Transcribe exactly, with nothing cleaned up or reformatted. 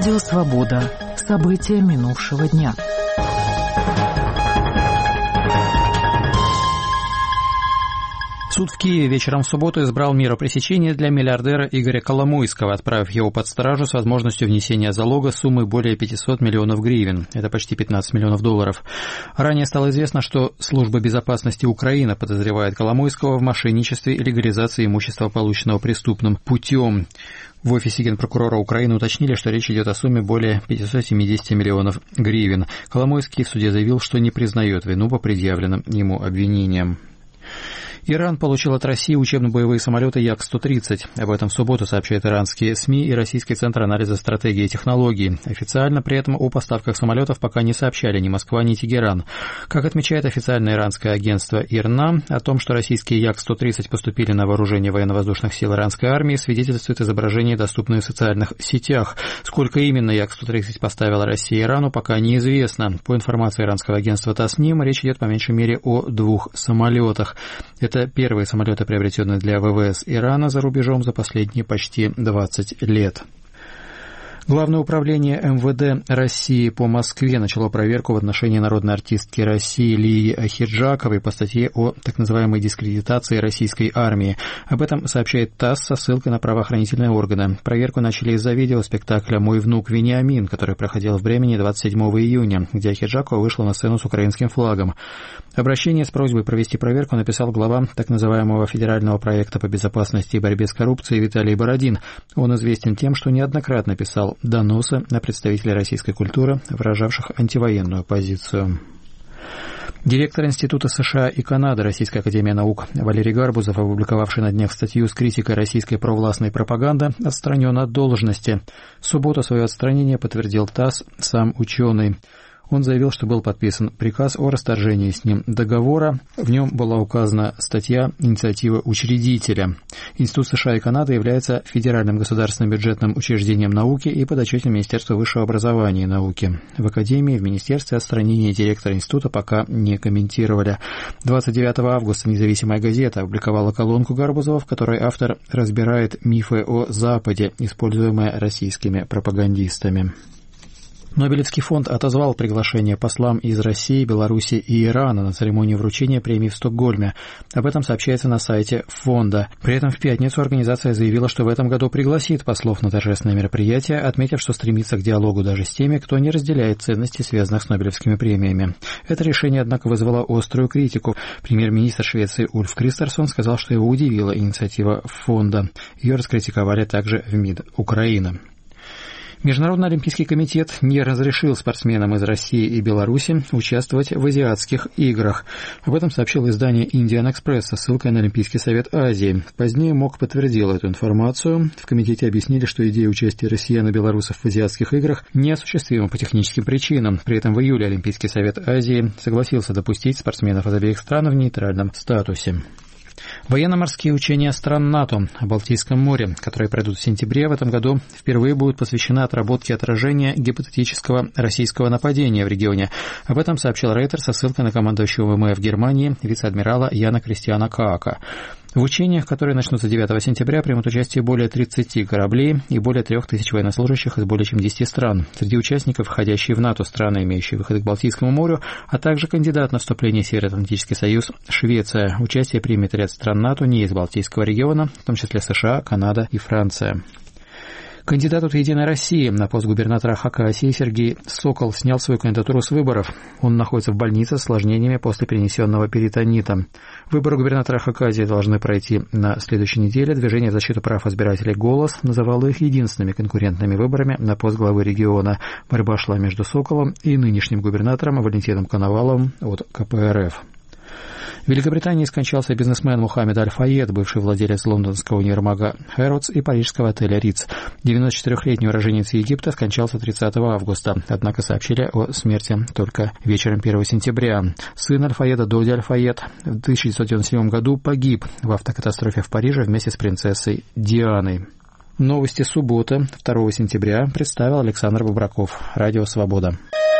Радио «Свобода». События минувшего дня. Суд в Киеве вечером в субботу избрал меру пресечения для миллиардера Игоря Коломойского, отправив его под стражу с возможностью внесения залога суммы более пятьсот миллионов гривен. Это почти пятнадцать миллионов долларов. Ранее стало известно, что Служба безопасности Украины подозревает Коломойского в мошенничестве и легализации имущества, полученного преступным путем. В офисе генпрокурора Украины уточнили, что речь идет о сумме более пятьсот семьдесят миллионов гривен. Коломойский в суде заявил, что не признает вину по предъявленным ему обвинениям. Иран получил от России учебно-боевые самолеты Як сто тридцать. Об этом в субботу сообщают иранские СМИ и Российский центр анализа стратегии и технологий. Официально при этом о поставках самолетов пока не сообщали ни Москва, ни Тегеран. Как отмечает официальное иранское агентство ИРНА, о том, что российские Як сто тридцать поступили на вооружение военно-воздушных сил иранской армии, свидетельствует изображение, доступное в социальных сетях. Сколько именно Як сто тридцать поставила Россия Ирану, пока неизвестно. По информации иранского агентства Тасним, речь идет по меньшей мере о двух самолетах. Это первые самолеты, приобретенные для ВВС Ирана за рубежом за последние почти двадцать лет. Главное управление эм вэ дэ России по Москве начало проверку в отношении народной артистки России Лии Ахеджаковой по статье о так называемой дискредитации российской армии. Об этом сообщает ТАСС со ссылкой на правоохранительные органы. Проверку начали из-за видеоспектакля «Мой внук Вениамин», который проходил в Бремени двадцать седьмого июня, где Ахеджакова вышла на сцену с украинским флагом. Обращение с просьбой провести проверку написал глава так называемого федерального проекта по безопасности и борьбе с коррупцией Виталий Бородин. Он известен тем, что неоднократно писал доносы на представителей российской культуры, выражавших антивоенную позицию. Директор Института США и Канады Российской академии наук Валерий Гарбузов, опубликовавший на днях статью с критикой российской провластной пропаганды, отстранен от должности. В субботу свое отстранение подтвердил ТАСС сам ученый. Он заявил, что был подписан приказ о расторжении с ним договора. В нем была указана статья «Инициатива учредителя». Институт США и Канады является федеральным государственным бюджетным учреждением науки и подотчетен Министерству высшего образования и науки. В Академии, в Министерстве отстранения директора института пока не комментировали. двадцать девятого августа независимая газета опубликовала колонку Гарбузова, в которой автор разбирает мифы о Западе, используемые российскими пропагандистами. Нобелевский фонд отозвал приглашение послам из России, Беларуси и Ирана на церемонию вручения премии в Стокгольме. Об этом сообщается на сайте фонда. При этом в пятницу организация заявила, что в этом году пригласит послов на торжественное мероприятие, отметив, что стремится к диалогу даже с теми, кто не разделяет ценности, связанных с Нобелевскими премиями. Это решение, однако, вызвало острую критику. Премьер-министр Швеции Ульф Кристерсон сказал, что его удивила инициатива фонда. Ее раскритиковали также в МИД Украины. Международный олимпийский комитет не разрешил спортсменам из России и Беларуси участвовать в азиатских играх. Об этом сообщило издание Indian Express со ссылкой на Олимпийский совет Азии. Позднее МОК подтвердил эту информацию. В комитете объяснили, что идея участия россиян и белорусов в азиатских играх неосуществима по техническим причинам. При этом в июле Олимпийский совет Азии согласился допустить спортсменов из обеих стран в нейтральном статусе. Военно-морские учения стран НАТО о Балтийском море, которые пройдут в сентябре в этом году, впервые будут посвящены отработке отражения гипотетического российского нападения в регионе. Об этом сообщил Рейтер со ссылкой на командующего ВМФ Германии вице-адмирала Яна Кристиана Каака. В учениях, которые начнутся девятого сентября, примут участие более тридцати кораблей и более трех тысяч военнослужащих из более чем десяти стран. Среди участников входящие в НАТО страны, имеющие выход к Балтийскому морю, а также кандидат на вступление в Североатлантический союз Швеция. Участие примет ряд стран НАТО не из Балтийского региона, в том числе США, Канада и Франция. Кандидат от «Единой России» на пост губернатора Хакасии Сергей Сокол снял свою кандидатуру с выборов. Он находится в больнице с осложнениями после перенесенного перитонита. Выборы губернатора Хакасии должны пройти на следующей неделе. Движение в защиту прав избирателей «Голос» называло их единственными конкурентными выборами на пост главы региона. Борьба шла между Соколом и нынешним губернатором Валентином Коноваловым от ка пэ эр эф. В Великобритании скончался бизнесмен Мухаммед Аль-Файед, бывший владелец лондонского универмага Хэрротс и парижского отеля Ritz. девяносто четырехлетний уроженец Египта скончался тридцатого августа, однако сообщили о смерти только вечером первого сентября. Сын Аль-Файеда, Доди Аль-Файед, в тысяча девятьсот девяносто седьмом году погиб в автокатастрофе в Париже вместе с принцессой Дианой. Новости субботы, второго сентября, представил Александр Бобраков. Радио «Свобода».